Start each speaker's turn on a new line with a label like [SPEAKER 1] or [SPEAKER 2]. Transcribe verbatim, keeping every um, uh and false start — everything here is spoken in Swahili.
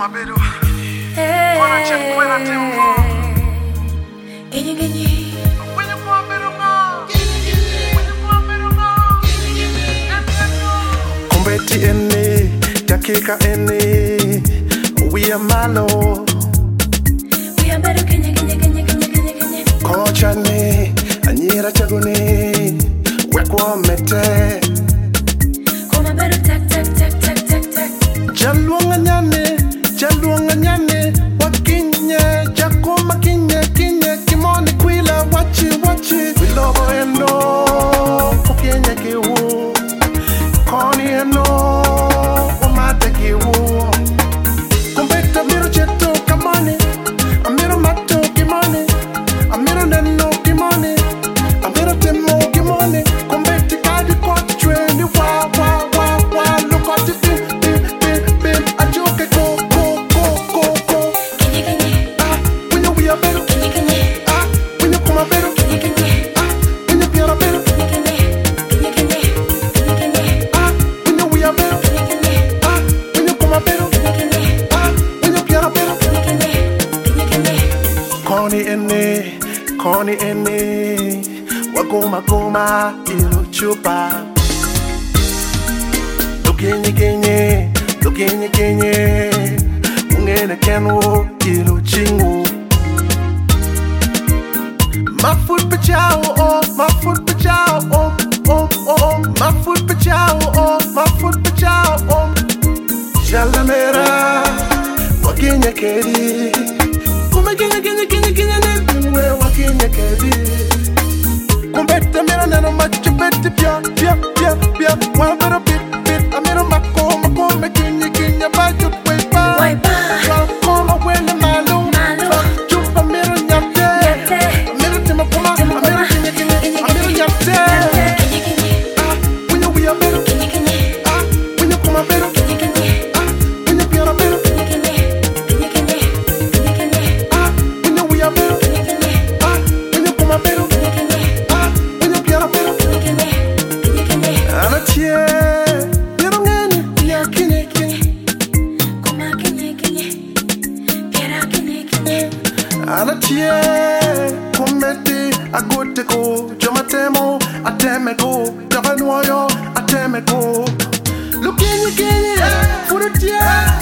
[SPEAKER 1] mabedo. Kona check kwena temo.
[SPEAKER 2] Genye genye.
[SPEAKER 1] When you come bedo nga. When you come bedo nga.
[SPEAKER 3] Kumbeti ene, dakika ene. We are malo.
[SPEAKER 2] We are better genye genye genye genye genye genye.
[SPEAKER 3] Kocha ne, anyira chagune. Wekwa mete.
[SPEAKER 2] Koma better tak tak tak tak tak tak.
[SPEAKER 3] Jaluanga nyane, jaluanga nyane. Wakinye, jakoma kinye kinye. Kimoni kwila, wachi wachi. Wilobo eno, kukinye kiwu. Koni eno, umate kiwu. Kumbeta miro cheto kamani. Amiro mato kimani. Amiro neno kimani. Amiro temo kimani. Kumbeti kadi kwa treni. Wa wa wa wa. Look at the bim bim bim bim. Ajoke go go go go go.
[SPEAKER 2] Genye genye.
[SPEAKER 3] Ah, when you we are better.
[SPEAKER 2] Genye genye.
[SPEAKER 3] Ah, when you come a better.
[SPEAKER 2] Genye genye.
[SPEAKER 3] Ah, when you be a better.
[SPEAKER 2] Genye genye. Genye genye. Genye genye.
[SPEAKER 3] Ah, when you we are better.
[SPEAKER 2] Genye genye.
[SPEAKER 3] Ah, when you come a better.
[SPEAKER 2] Genye genye.
[SPEAKER 3] Ah, when you be a better.
[SPEAKER 2] Genye genye. Genye genye.
[SPEAKER 3] Koni ene, koni ene, wagoma goma ilo chupa. Lugenye genye, lugenye genye, ungene kenwo ilo chingu. My foot pachao, oh, my foot pachao, oh, oh, oh, oh, my foot pachao, oh, my foot pachao, oh. Jalamera, wagenye keri. Come genye genye genye genye ne, we wagenye keri. Kumbete mera neno macho bete pia pia pia pia. Wa bero bit bit, amero mako mako me genye genye ba jut way ba.
[SPEAKER 2] Way ba.
[SPEAKER 3] Wa koma wele malu.
[SPEAKER 2] Malu.
[SPEAKER 3] Wa jupa mero nyate.
[SPEAKER 2] Nyate.
[SPEAKER 3] Amero tema kuma,
[SPEAKER 2] Tema kuma.
[SPEAKER 3] amero genye genye,
[SPEAKER 2] Genye
[SPEAKER 3] amero
[SPEAKER 2] genye.
[SPEAKER 3] nyate.
[SPEAKER 2] Genye genye.
[SPEAKER 3] Ah, when you we are better.
[SPEAKER 2] Genye genye.
[SPEAKER 3] Ah, when you come a better.
[SPEAKER 2] Genye genye.
[SPEAKER 3] Ah, when you be a better.
[SPEAKER 2] Genye genye. Genye genye. Genye genye.
[SPEAKER 3] Ah, when you we are better.
[SPEAKER 2] Genye genye.
[SPEAKER 3] Ah, when you come a better.
[SPEAKER 2] Genye genye.
[SPEAKER 3] Ah, when you be a better.
[SPEAKER 2] Genye genye. Genye genye.
[SPEAKER 3] Anatie, yero ngeni, ya kinye kinye.
[SPEAKER 2] Koma genye genye. Kera genye genye.
[SPEAKER 3] Anatie, kometi, agote ko, jomatemo, ateme ko, gavanwoyo, ateme ko. Lukinye kinye, furutie.